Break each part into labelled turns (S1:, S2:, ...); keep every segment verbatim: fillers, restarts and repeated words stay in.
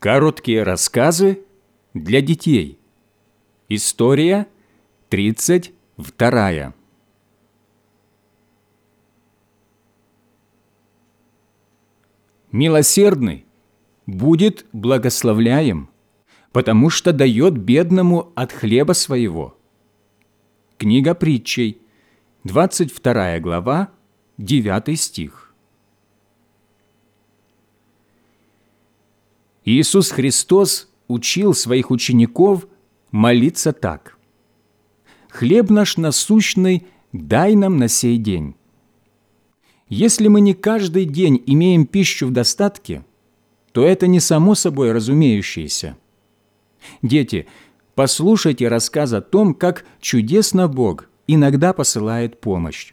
S1: Короткие рассказы для детей. История тридцать вторая. Милосердный будет благословляем, потому что дает бедному от хлеба своего. Книга Притчей, двадцать вторая глава, девятый стих. Иисус Христос учил своих учеников молиться так: «Хлеб наш насущный дай нам на сей день». Если мы не каждый день имеем пищу в достатке, то это не само собой разумеющееся. Дети, послушайте рассказ о том, как чудесно Бог иногда посылает помощь.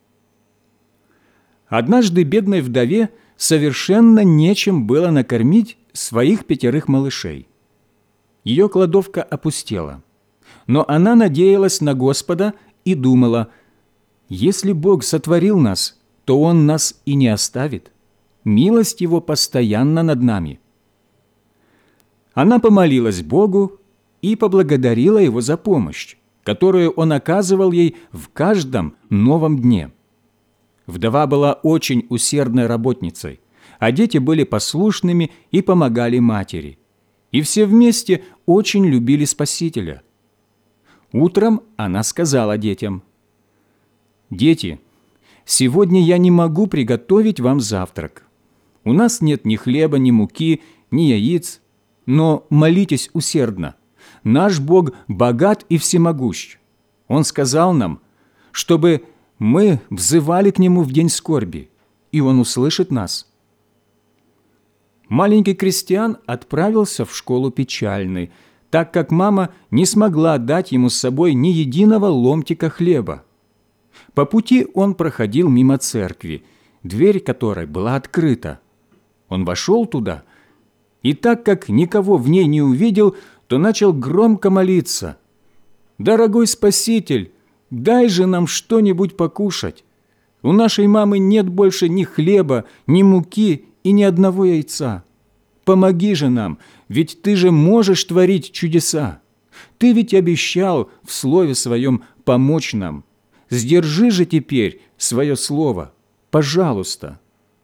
S1: Однажды бедной вдове совершенно нечем было накормить своих пятерых малышей. Ее кладовка опустела, но она надеялась на Господа и думала: если Бог сотворил нас, то Он нас и не оставит. Милость Его постоянно над нами. Она помолилась Богу и поблагодарила Его за помощь, которую Он оказывал ей в каждом новом дне. Вдова была очень усердной работницей, а дети были послушными и помогали матери. И все вместе очень любили Спасителя. Утром она сказала детям: «Дети, сегодня я не могу приготовить вам завтрак. У нас нет ни хлеба, ни муки, ни яиц, но молитесь усердно. Наш Бог богат и всемогущ. Он сказал нам, чтобы мы взывали к Нему в день скорби, и Он услышит нас». Маленький крестьян отправился в школу печальный, так как мама не смогла дать ему с собой ни единого ломтика хлеба. По пути он проходил мимо церкви, дверь которой была открыта. Он вошел туда, и так как никого в ней не увидел, то начал громко молиться: «Дорогой Спаситель, дай же нам что-нибудь покушать. У нашей мамы нет больше ни хлеба, ни муки и ни одного яйца. Помоги же нам, ведь Ты же можешь творить чудеса. Ты ведь обещал в Слове Своем помочь нам. Сдержи же теперь свое слово, пожалуйста».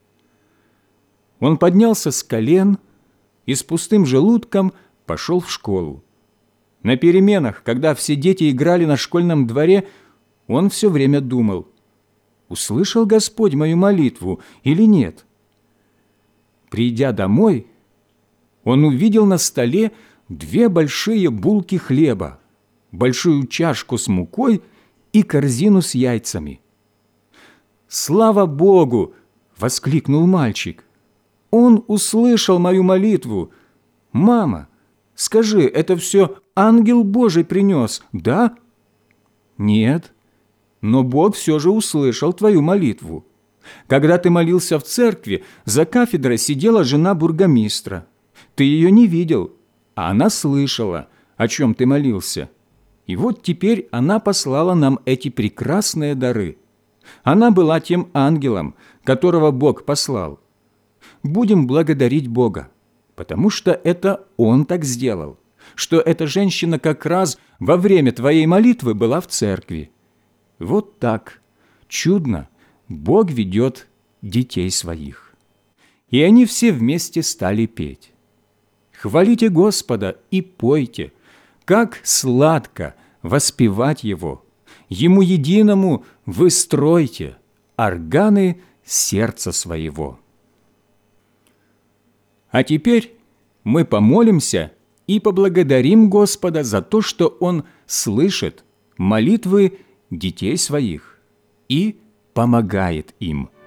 S1: Он поднялся с колен и с пустым желудком пошел в школу. На переменах, когда все дети играли на школьном дворе, он все время думал: услышал Господь мою молитву или нет? Придя домой, он увидел на столе две большие булки хлеба, большую чашку с мукой и корзину с яйцами. «Слава Богу!» — воскликнул мальчик. «Он услышал мою молитву. Мама, скажи, это все ангел Божий принес, да?» «Нет, но Бог все же услышал твою молитву. Когда ты молился в церкви, за кафедрой сидела жена бургомистра. Ты ее не видел, а она слышала, о чем ты молился. И вот теперь она послала нам эти прекрасные дары. Она была тем ангелом, которого Бог послал. Будем благодарить Бога, потому что это Он так сделал, что эта женщина как раз во время твоей молитвы была в церкви. Вот так, чудно, Бог ведет детей своих». И они все вместе стали петь: «Хвалите Господа и пойте, как сладко воспевать Его, Ему единому вы стройте органы сердца своего». А теперь мы помолимся и поблагодарим Господа за то, что Он слышит молитвы детей своих и помогает им.